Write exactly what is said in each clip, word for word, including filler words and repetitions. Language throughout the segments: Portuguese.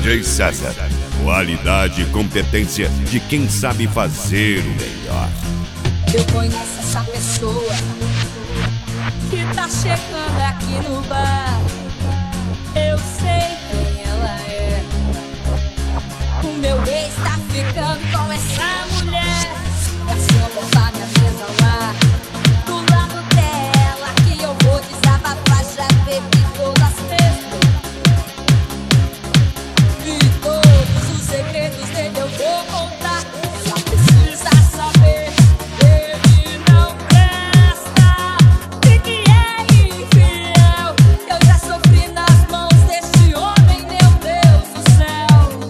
D J César, qualidade e competência de quem sabe fazer o melhor. Eu conheço essa pessoa que tá chegando aqui no bar. Eu sei quem ela é. O meu ex tá ficando com essa mulher. É só botar minha mesa lá do lado dela que eu vou desabafar. Já bebi todas mesmo e todos os segredos dele eu vou contar. Ela precisa saber. Ele não presta e que é infiel. Eu já sofri nas mãos deste homem, meu Deus do céu.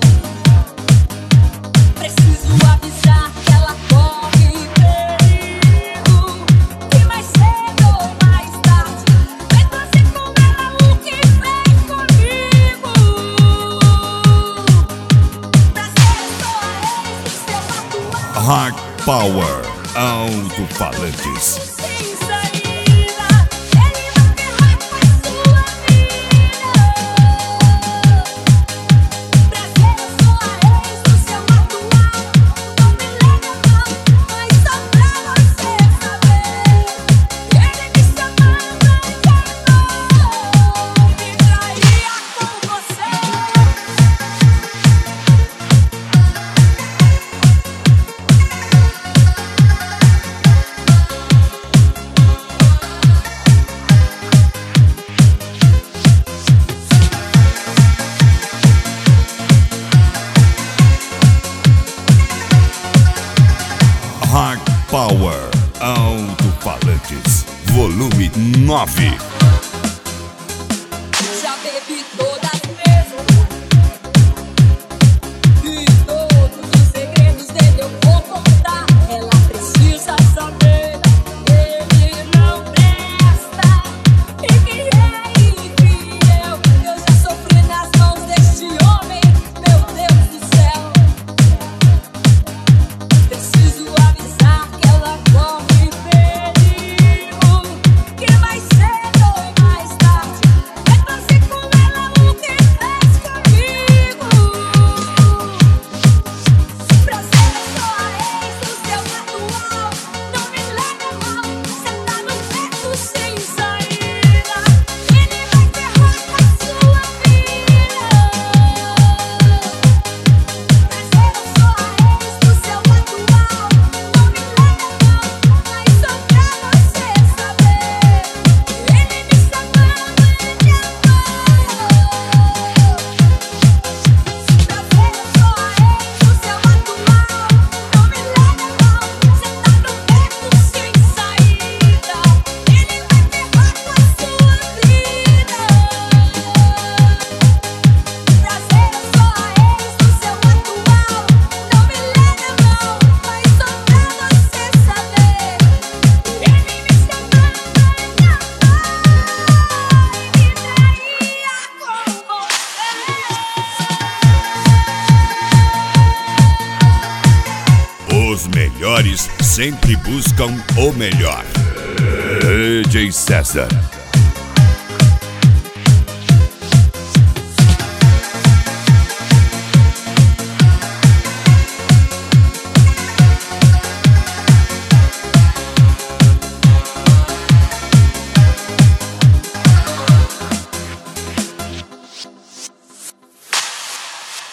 Preciso avisar que ela corre perigo, que mais cedo ou mais tarde vai fazer com ela o que fez comigo. Prazer, sou a ex do seu atual. Hard Power Alto-Falantes. Sem saída, ele vai ferrar com a sua vida. Prazer, eu sou a ex do seu atual. Não me leva mal, mas só pra você saber. Ele me chamava, enganou, me traía com você. Hard Power Alto-Falantes, volume nove. Já bebi todas mesmo e todos os segredos dele eu vou contar. Ela precisa saber. Ele não presta e que é infiel. Eu já sofri nas mãos deste homem, meu Deus do céu. Preciso avisar que ela corre perigo, que mais cedo ou mais tarde vai fazer com ela o que fez comigo. Prazer, eu sou a ex do seu atual. Não me leve mal, cê tá no beco sem saída. Ele vai ferrar com a sua vida. Prazer, eu sou a ex do seu atual. Não me leve mal, mas só pra você saber. Ele me chamava, enganou. Prazer, eu sou a ex do seu atual. Não me leve mal, cê tá no beco sem saída. Ele vai ferrar com a sua vida. Prazer, eu sou a ex do seu atual. Não me leve mal, mas só pra você saber. Ele me chamava, enganou e me traía com você. Os melhores sempre buscam o melhor. D J César.